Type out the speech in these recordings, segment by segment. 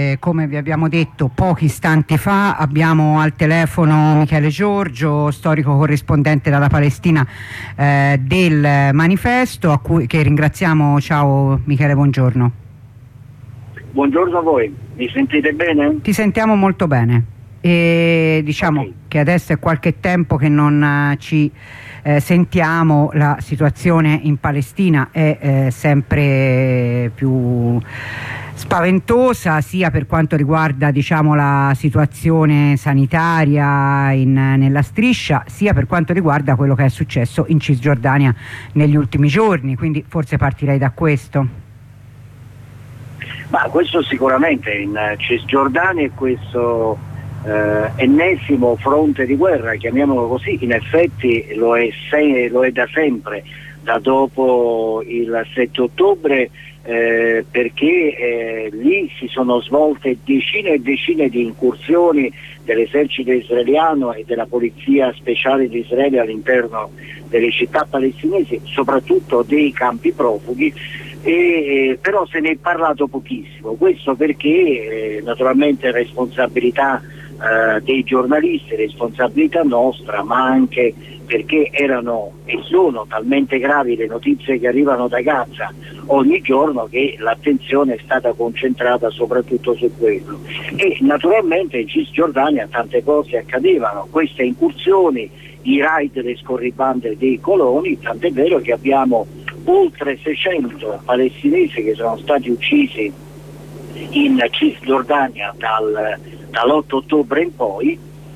Come vi abbiamo detto pochi istanti fa, abbiamo al telefono Michele Giorgio, storico corrispondente dalla Palestina del Manifesto, che ringraziamo. Ciao Michele, buongiorno. Buongiorno a voi, mi sentite bene? Ti sentiamo molto bene e diciamo che adesso è qualche tempo che non ci sentiamo. La situazione in Palestina è sempre più spaventosa, sia per quanto riguarda la situazione sanitaria nella striscia, sia per quanto riguarda quello che è successo in Cisgiordania negli ultimi giorni, quindi forse partirei da questo. Ma questo sicuramente, in Cisgiordania è questo ennesimo fronte di guerra, chiamiamolo così. In effetti lo è da sempre, da dopo il 7 ottobre, perché lì si sono svolte decine e decine di incursioni dell'esercito israeliano e della polizia speciale di Israele all'interno delle città palestinesi, soprattutto dei campi profughi, però se ne è parlato pochissimo. Questo perché naturalmente è responsabilità dei giornalisti, responsabilità nostra, ma anche perché erano e sono talmente gravi le notizie che arrivano da Gaza ogni giorno che l'attenzione è stata concentrata soprattutto su quello. E naturalmente in Cisgiordania tante cose accadevano, queste incursioni, i raid delle scorribande dei coloni, tant'è vero che abbiamo oltre 600 palestinesi che sono stati uccisi in Cisgiordania dall'8 ottobre in poi,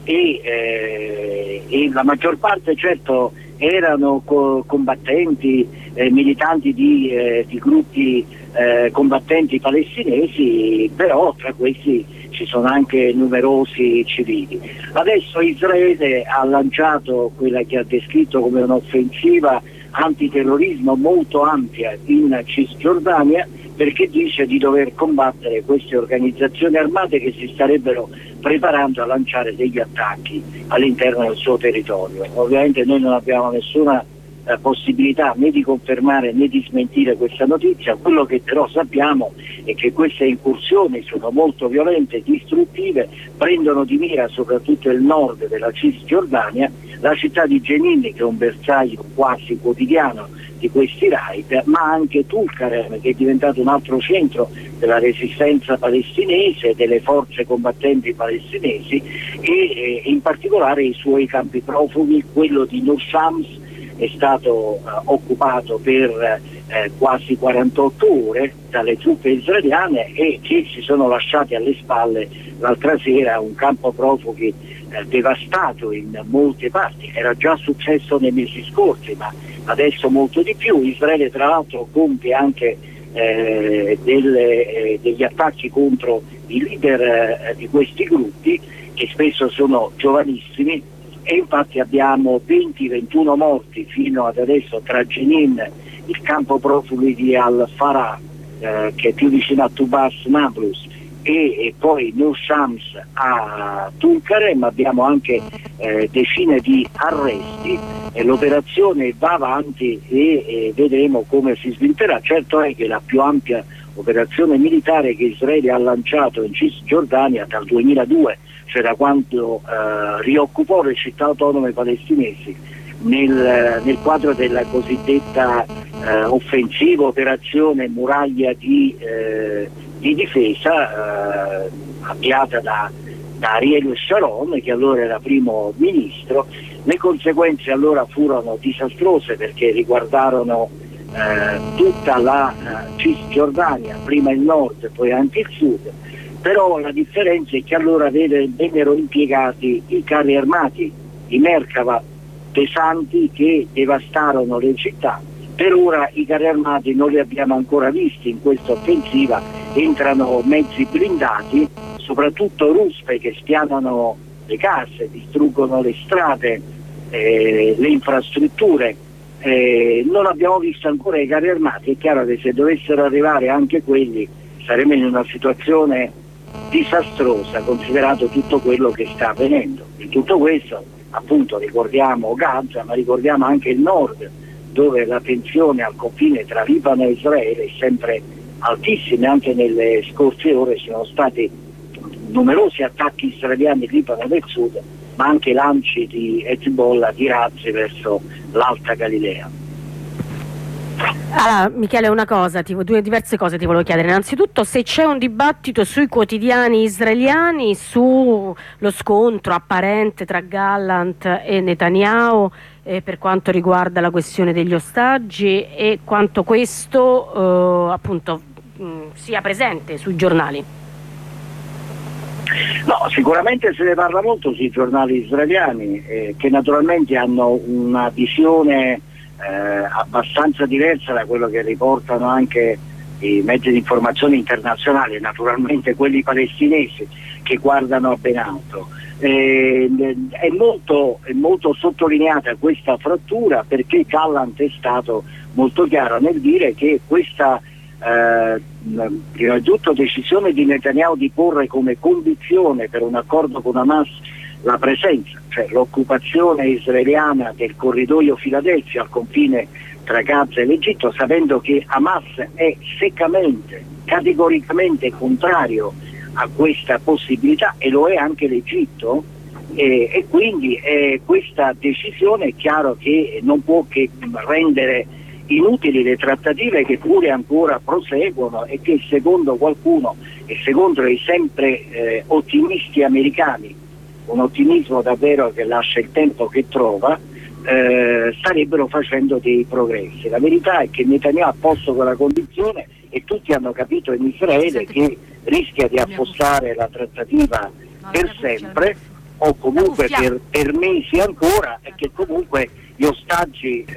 e la maggior parte certo erano combattenti, militanti di gruppi combattenti palestinesi, però tra questi ci sono anche numerosi civili. Adesso Israele ha lanciato quella che ha descritto come un'offensiva antiterrorismo molto ampia in Cisgiordania, perché dice di dover combattere queste organizzazioni armate che si starebbero preparando a lanciare degli attacchi all'interno del suo territorio. Ovviamente noi non abbiamo nessuna possibilità né di confermare né di smentire questa notizia. Quello che però sappiamo è che queste incursioni sono molto violente e distruttive, prendono di mira soprattutto il nord della Cisgiordania, la città di Jenin, che è un bersaglio quasi quotidiano di questi raid, ma anche Tulkarem, che è diventato un altro centro della resistenza palestinese, delle forze combattenti palestinesi, e in particolare i suoi campi profughi. Quello di Nur Shams è stato occupato per quasi 48 ore dalle truppe israeliane, e che si sono lasciati alle spalle l'altra sera un campo profughi devastato in molte parti. Era già successo nei mesi scorsi, ma adesso molto di più. Israele tra l'altro compie anche degli attacchi contro i leader di questi gruppi, che spesso sono giovanissimi, e infatti abbiamo 20-21 morti fino ad adesso tra Jenin, il campo profughi di Al-Farah, che è più vicino a Tubas Nablus, e poi Nur Shams a Tulkarem. Abbiamo anche decine di arresti, e l'operazione va avanti e vedremo come si svilupperà. Certo è che la più ampia operazione militare che Israele ha lanciato in Cisgiordania dal 2002, cioè da quando rioccupò le città autonome palestinesi nel quadro della cosiddetta offensiva operazione muraglia di difesa, avviata da Ariel Sharon, che allora era primo ministro. Le conseguenze allora furono disastrose, perché riguardarono tutta la Cisgiordania, prima il nord poi anche il sud. Però la differenza è che allora vennero impiegati i carri armati, i Merkava pesanti, che devastarono le città. Per ora i carri armati non li abbiamo ancora visti in questa offensiva, entrano mezzi blindati, soprattutto ruspe, che spianano le case, distruggono le strade, le infrastrutture. Non abbiamo visto ancora i carri armati. È chiaro che se dovessero arrivare anche quelli saremmo in una situazione disastrosa, considerato tutto quello che sta avvenendo. In tutto questo appunto ricordiamo Gaza, ma ricordiamo anche il nord, dove la tensione al confine tra Libano e Israele è sempre altissime. Anche nelle scorse ore ci sono stati numerosi attacchi israeliani in Libano del Sud, ma anche lanci di Hezbollah di razzi verso l'Alta Galilea. Allora, Michele, diverse cose ti volevo chiedere. Innanzitutto, se c'è un dibattito sui quotidiani israeliani sullo scontro apparente tra Gallant e Netanyahu per quanto riguarda la questione degli ostaggi, e quanto questo appunto sia presente sui giornali. No, sicuramente se ne parla molto sui giornali israeliani, che naturalmente hanno una visione abbastanza diversa da quello che riportano anche i mezzi di informazione internazionali, naturalmente quelli palestinesi, che guardano a ben altro. È molto sottolineata questa frattura, perché Gallant è stato molto chiaro nel dire che questa prima di tutto decisione di Netanyahu di porre come condizione per un accordo con Hamas la presenza, cioè l'occupazione israeliana del corridoio Filadelfia al confine tra Gaza e l'Egitto, sapendo che Hamas è seccamente, categoricamente contrario a questa possibilità, e lo è anche l'Egitto, e quindi questa decisione è chiaro che non può che rendere inutili le trattative, che pure ancora proseguono e che secondo qualcuno e secondo i sempre ottimisti americani, un ottimismo davvero che lascia il tempo che trova, starebbero facendo dei progressi. La verità è che Netanyahu ha posto quella condizione, e tutti hanno capito in Israele che rischia di affossare la trattativa per sempre, o comunque per mesi ancora, e che comunque gli ostaggi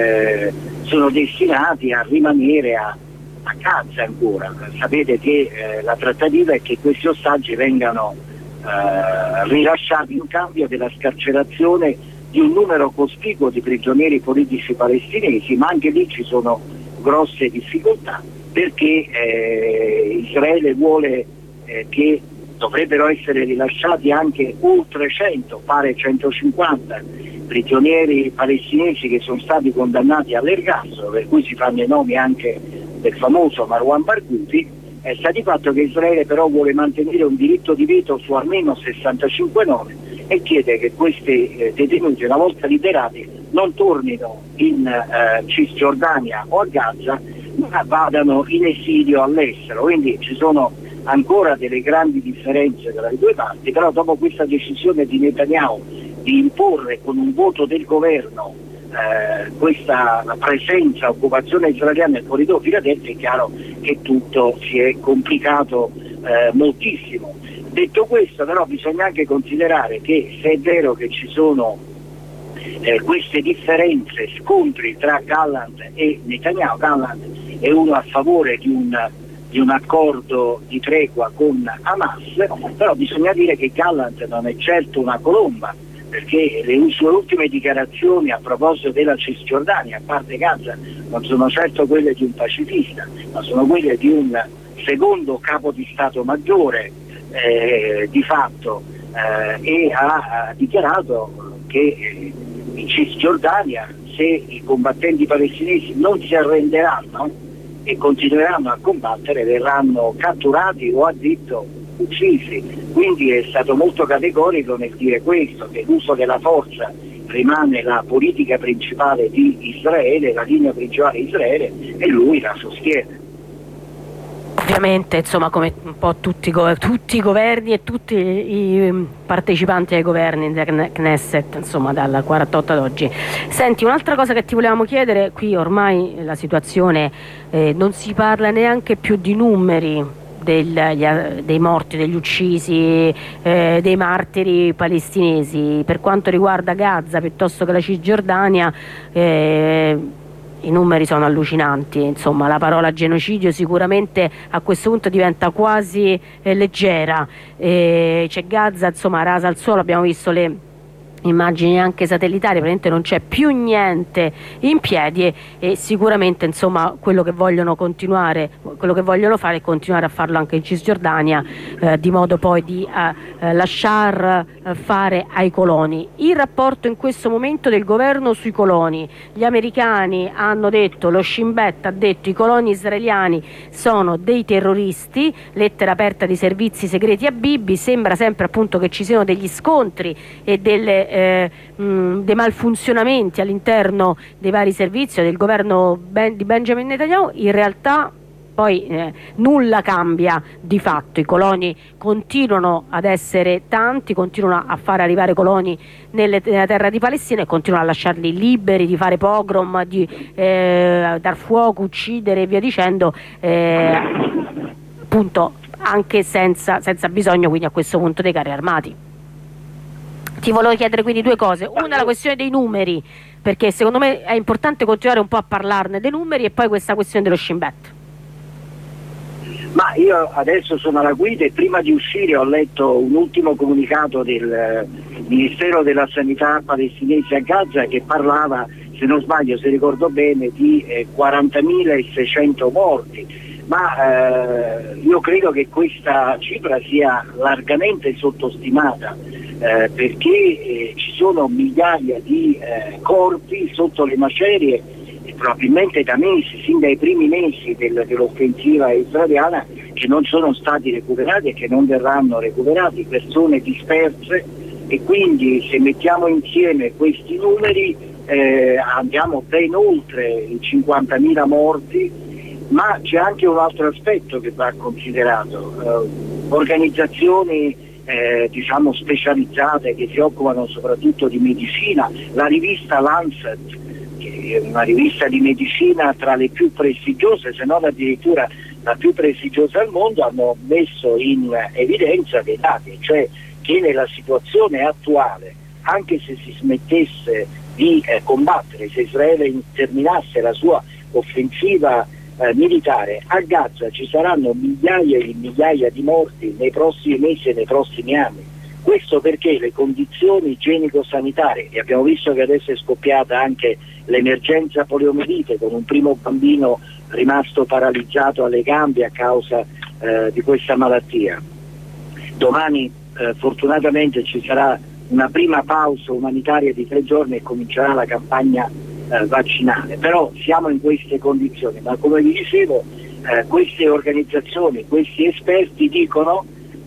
sono destinati a rimanere a Gaza ancora. Sapete che la trattativa è che questi ostaggi vengano rilasciati in cambio della scarcerazione di un numero cospicuo di prigionieri politici palestinesi, ma anche lì ci sono grosse difficoltà, perché Israele vuole che dovrebbero essere rilasciati anche oltre 100, pare 150 prigionieri palestinesi che sono stati condannati all'ergastolo, per cui si fanno i nomi anche del famoso Marwan Barghouti. Sta di fatto che Israele però vuole mantenere un diritto di veto su almeno 65 nomi, e chiede che questi detenuti, una volta liberati, non tornino in Cisgiordania o a Gaza, ma vadano in esilio all'estero. Quindi ci sono ancora delle grandi differenze tra le due parti, però dopo questa decisione di Netanyahu di imporre con un voto del governo questa presenza, occupazione israeliana nel corridoio Filadelfia, è chiaro che tutto si è complicato moltissimo. Detto questo, però, bisogna anche considerare che, se è vero che ci sono queste differenze, scontri tra Gallant e Netanyahu, Gallant è uno a favore di un accordo di tregua con Hamas, però bisogna dire che Gallant non è certo una colomba, perché le sue ultime dichiarazioni a proposito della Cisgiordania, a parte Gaza, non sono certo quelle di un pacifista, ma sono quelle di un secondo capo di Stato maggiore di fatto, e ha dichiarato che in Cisgiordania, se i combattenti palestinesi non si arrenderanno e continueranno a combattere, verranno catturati o, ha detto, uccisi. Quindi è stato molto categorico nel dire questo, che l'uso della forza rimane la politica principale di Israele, la linea principale di Israele, e lui la sostiene. Ovviamente, insomma, come un po' tutti i governi e tutti i partecipanti ai governi del Knesset, insomma, dal 48 ad oggi. Senti, un'altra cosa che ti volevamo chiedere: qui ormai la situazione, non si parla neanche più di numeri dei morti, degli uccisi, dei martiri palestinesi. Per quanto riguarda Gaza piuttosto che la Cisgiordania, i numeri sono allucinanti. Insomma, la parola genocidio sicuramente a questo punto diventa quasi leggera. C'è Gaza, insomma, rasa al suolo. Abbiamo visto le immagini anche satellitari, praticamente non c'è più niente in piedi e sicuramente insomma quello che vogliono fare è continuare a farlo anche in Cisgiordania, di modo poi di lasciar fare ai coloni. Il rapporto in questo momento del governo sui coloni: gli americani hanno detto, lo Shin Bet ha detto, i coloni israeliani sono dei terroristi, lettera aperta di servizi segreti a Bibi. Sembra sempre appunto che ci siano degli scontri e dei malfunzionamenti all'interno dei vari servizi del governo di Benjamin Netanyahu. In realtà poi nulla cambia di fatto, i coloni continuano ad essere tanti, continuano a far arrivare coloni nella terra di Palestina e continuano a lasciarli liberi di fare pogrom, di dar fuoco, uccidere e via dicendo, appunto anche senza bisogno quindi a questo punto dei carri armati. Ti volevo chiedere quindi due cose: una, la questione dei numeri, perché secondo me è importante continuare un po' a parlarne dei numeri, e poi questa questione dello Shin Bet. Ma io adesso sono alla guida e prima di uscire ho letto un ultimo comunicato del Ministero della Sanità palestinese a Gaza, che parlava, se non sbaglio, se ricordo bene, di 40.600 morti, ma io credo che questa cifra sia largamente sottostimata, perché ci sono migliaia di corpi sotto le macerie, probabilmente da mesi, sin dai primi mesi dell'offensiva israeliana, che non sono stati recuperati e che non verranno recuperati, persone disperse, e quindi se mettiamo insieme questi numeri andiamo ben oltre i 50.000 morti. Ma c'è anche un altro aspetto che va considerato: organizzazioni diciamo specializzate che si occupano soprattutto di medicina, la rivista Lancet, che è una rivista di medicina tra le più prestigiose, se non addirittura la più prestigiosa al mondo, hanno messo in evidenza dei dati, cioè che nella situazione attuale, anche se si smettesse di combattere, se Israele terminasse la sua offensiva militare, a Gaza ci saranno migliaia e migliaia di morti nei prossimi mesi e nei prossimi anni. Questo perché le condizioni igienico-sanitarie, e abbiamo visto che adesso è scoppiata anche l'emergenza poliomielite, con un primo bambino rimasto paralizzato alle gambe a causa di questa malattia. Domani fortunatamente ci sarà una prima pausa umanitaria di 3 giorni e comincerà la campagna vaccinale, però siamo in queste condizioni. Ma come vi dicevo, queste organizzazioni, questi esperti dicono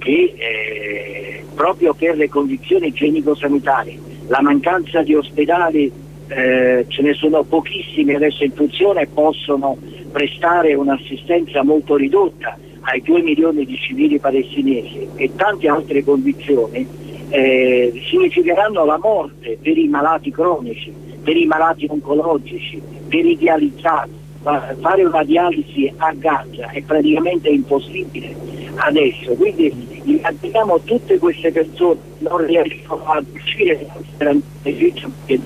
che proprio per le condizioni igienico-sanitarie, la mancanza di ospedali, ce ne sono pochissimi adesso in funzione e possono prestare un'assistenza molto ridotta ai 2 milioni di civili palestinesi, e tante altre condizioni significheranno la morte per i malati cronici, per i malati oncologici, per i dializzati. Fare una dialisi a Gaza è praticamente impossibile adesso, quindi immaginiamo tutte queste persone non riescono a uscire dall'Egitto, perché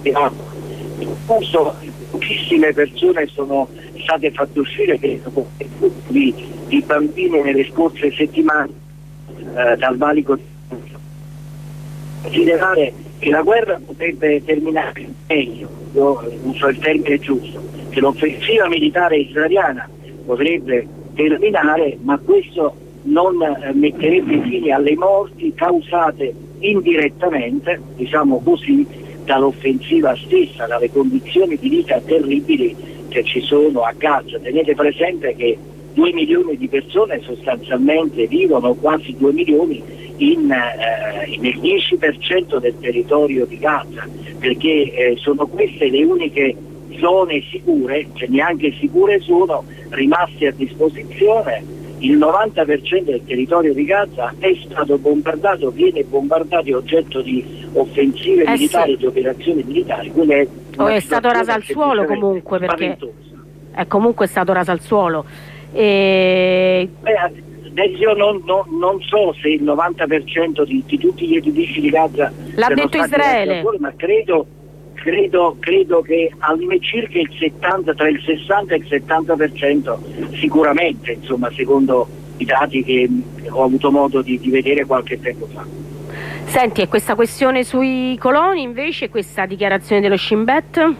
pochissime persone sono state fatte uscire, di bambini nelle scorse settimane dal valico. Considerare che la guerra potrebbe terminare meglio, io uso il termine giusto, che l'offensiva militare israeliana potrebbe terminare, ma questo non metterebbe fine alle morti causate indirettamente, diciamo così, dall'offensiva stessa, dalle condizioni di vita terribili che ci sono a Gaza. Tenete presente che 2 milioni di persone sostanzialmente vivono, quasi 2 milioni, nel 10% del territorio di Gaza, perché sono queste le uniche zone sicure, cioè neanche sicure sono, rimaste a disposizione. Il 90% del territorio di Gaza è stato bombardato, viene bombardato, è oggetto di offensive militari, sì, di operazioni militari. È stato raso al suolo comunque, perché è comunque stato raso al suolo. Adesso io non so se il 90% di tutti gli edifici di Gaza l'ha detto Israele, suolo, ma credo che circa il 70, tra il 60 e il 70% sicuramente, insomma, secondo i dati che ho avuto modo di vedere qualche tempo fa. Senti, e questa questione sui coloni invece, questa dichiarazione dello Shin Bet?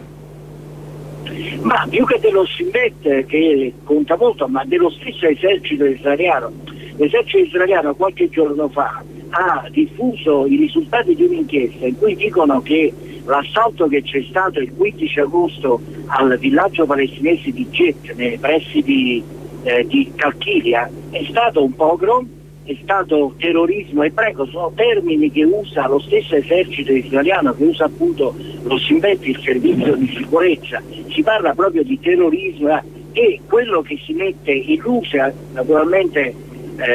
Ma più che dello Shin Bet, che conta molto, ma dello stesso esercito israeliano. L'esercito israeliano qualche giorno fa ha diffuso i risultati di un'inchiesta in cui dicono che l'assalto che c'è stato il 15 agosto al villaggio palestinese di Jet nei pressi di Calchilia è stato un pogrom, è stato terrorismo ebraico, sono termini che usa lo stesso esercito israeliano, che usa appunto lo Shin Bet, il servizio di sicurezza. Si parla proprio di terrorismo e quello che si mette in luce naturalmente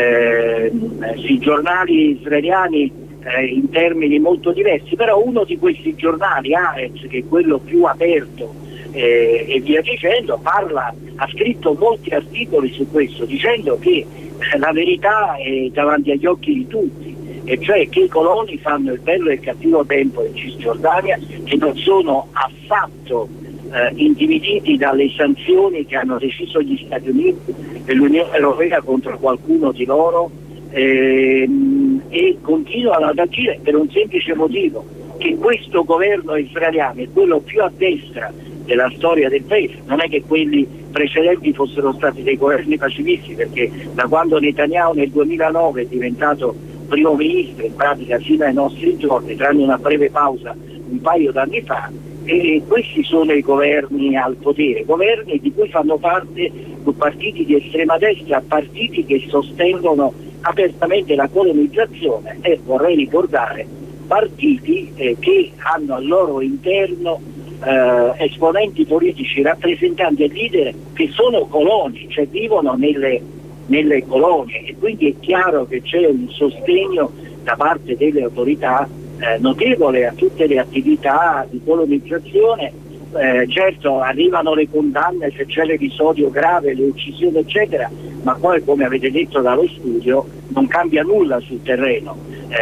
sui giornali israeliani in termini molto diversi, però uno di questi giornali, Haaretz, che è quello più aperto e via dicendo, ha scritto molti articoli su questo, dicendo che la verità è davanti agli occhi di tutti, e cioè che i coloni fanno il bello e il cattivo tempo in Cisgiordania, che non sono affatto intimiditi dalle sanzioni che hanno deciso gli Stati Uniti e l'Unione Europea contro qualcuno di loro, e continuano ad agire per un semplice motivo, che questo governo israeliano è quello più a destra della storia del paese. Non è che quelli precedenti fossero stati dei governi pacifisti, perché da quando Netanyahu nel 2009 è diventato primo ministro, in pratica fino ai nostri giorni, tranne una breve pausa un paio d'anni fa, e questi sono i governi al potere, governi di cui fanno parte partiti di estrema destra, partiti che sostengono apertamente la colonizzazione, e vorrei ricordare partiti che hanno al loro interno esponenti politici, rappresentanti e leader che sono coloni, cioè vivono nelle colonie, e quindi è chiaro che c'è un sostegno da parte delle autorità notevole a tutte le attività di colonizzazione. Certo, arrivano le condanne se c'è l'episodio grave, le uccisioni eccetera, ma poi, come avete detto dallo studio, non cambia nulla sul terreno.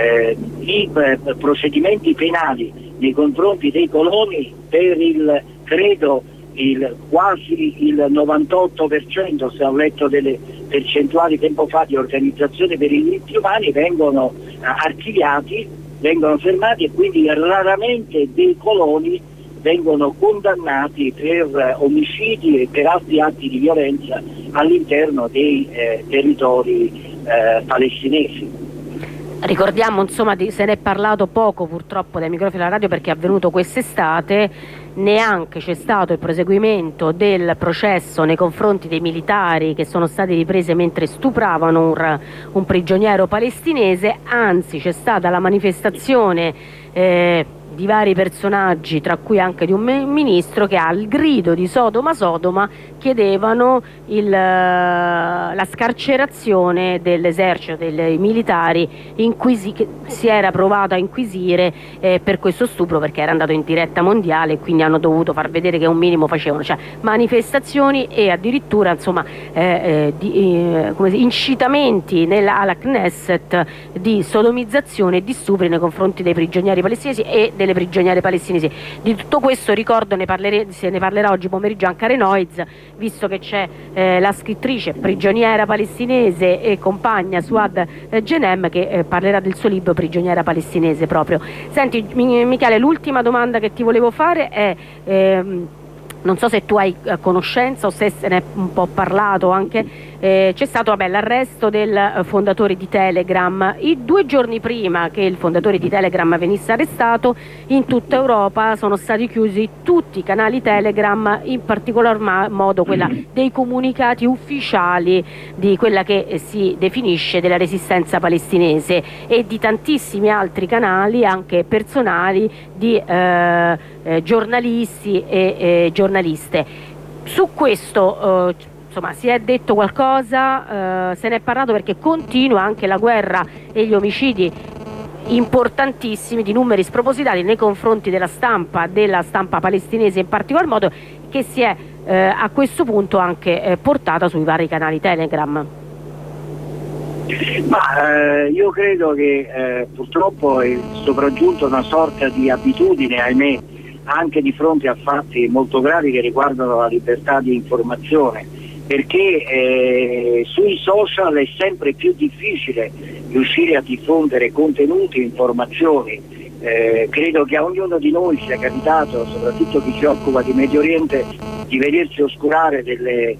I procedimenti penali nei confronti dei coloni per quasi il 98%, se ho letto delle percentuali tempo fa di organizzazioni per i diritti umani, vengono archiviati, vengono fermati, e quindi raramente dei coloni vengono condannati per omicidi e per altri atti di violenza all'interno dei territori palestinesi. Ricordiamo, insomma, se ne è parlato poco purtroppo dai microfoni della radio, perché è avvenuto quest'estate, neanche c'è stato il proseguimento del processo nei confronti dei militari che sono stati ripresi mentre stupravano un prigioniero palestinese, anzi c'è stata la manifestazione di vari personaggi, tra cui anche di un ministro, che al grido di Sodoma Sodoma chiedevano la scarcerazione dell'esercito, dei militari che si era provato a inquisire per questo stupro, perché era andato in diretta mondiale e quindi hanno dovuto far vedere che un minimo facevano, cioè manifestazioni e addirittura insomma incitamenti alla Knesset di sodomizzazione e di stupri nei confronti dei prigionieri palestinesi e delle prigioniere palestinesi. Di tutto questo ricordo se ne parlerà oggi pomeriggio anche a Renoiz, visto che c'è la scrittrice prigioniera palestinese e compagna Suad Genem che parlerà del suo libro Prigioniera palestinese proprio. Senti Michele, l'ultima domanda che ti volevo fare è non so se tu hai conoscenza o se ne è un po' parlato anche, c'è stato l'arresto del fondatore di Telegram. 2 giorni prima che il fondatore di Telegram venisse arrestato, in tutta Europa sono stati chiusi tutti i canali Telegram, in particolar modo quella dei comunicati ufficiali di quella che si definisce della resistenza palestinese, e di tantissimi altri canali anche personali di giornalisti e giornaliste. Su questo insomma si è detto qualcosa, se ne è parlato, perché continua anche la guerra e gli omicidi importantissimi di numeri spropositati nei confronti della stampa palestinese in particolar modo, che si è a questo punto anche portata sui vari canali Telegram. Ma io credo che purtroppo è sopraggiunta una sorta di abitudine, ahimè, anche di fronte a fatti molto gravi che riguardano la libertà di informazione, perché sui social è sempre più difficile riuscire a diffondere contenuti, informazioni. Credo che a ognuno di noi sia capitato, soprattutto chi si occupa di Medio Oriente, di vedersi oscurare delle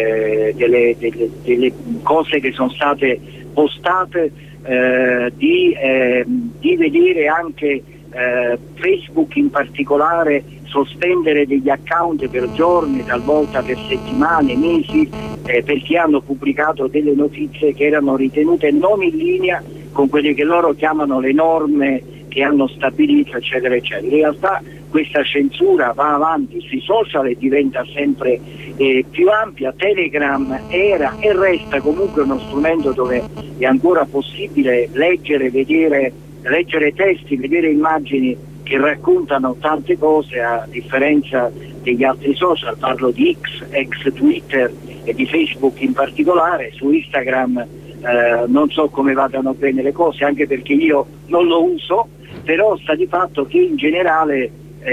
cose che sono state postate, di vedere anche Facebook in particolare sospendere degli account per giorni, talvolta per settimane, mesi, perché hanno pubblicato delle notizie che erano ritenute non in linea con quelle che loro chiamano le norme che hanno stabilito, eccetera eccetera. In realtà questa censura va avanti sui social e diventa sempre più ampia. Telegram era e resta comunque uno strumento dove è ancora possibile leggere testi, vedere immagini che raccontano tante cose, a differenza degli altri social. Parlo di ex Twitter e di Facebook in particolare. Su Instagram non so come vadano bene le cose, anche perché io non lo uso, però sta di fatto che in generale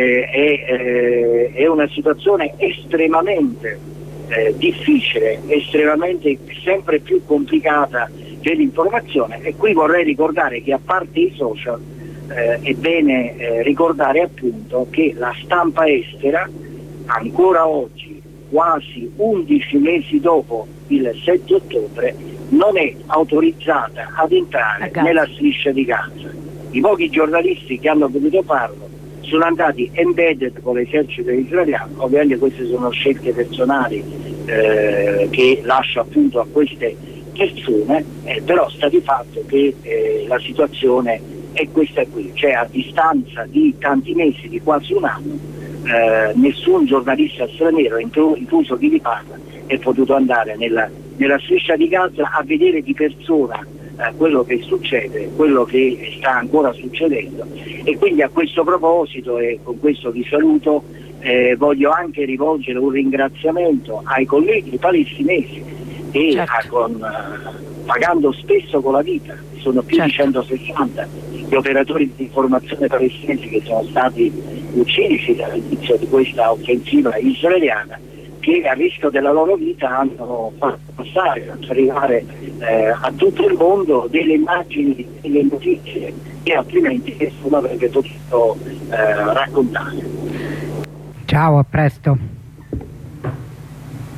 è una situazione estremamente difficile, estremamente sempre più complicata dell'informazione. E qui vorrei ricordare che, a parte i social, è bene ricordare appunto che la stampa estera ancora oggi, quasi 11 mesi dopo il 7 ottobre, non è autorizzata ad entrare nella striscia di Gaza. I pochi giornalisti che hanno potuto farlo sono andati embedded con l'esercito israeliano. Ovviamente queste sono scelte personali che lascio appunto a queste persone, però sta di fatto che la situazione è questa qui, cioè a distanza di tanti mesi, di quasi un anno, nessun giornalista straniero, incluso chi vi parla, è potuto andare nella striscia di Gaza a vedere di persona quello che succede, quello che sta ancora succedendo. E quindi a questo proposito, e con questo vi saluto, voglio anche rivolgere un ringraziamento ai colleghi palestinesi che pagando spesso con la vita, sono più di 160 gli operatori di informazione palestinesi che sono stati uccisi dall'inizio di questa offensiva israeliana, che a rischio della loro vita hanno fatto passare, fatto arrivare a tutto il mondo delle immagini, delle notizie che altrimenti nessuno avrebbe potuto raccontare. Ciao, a presto.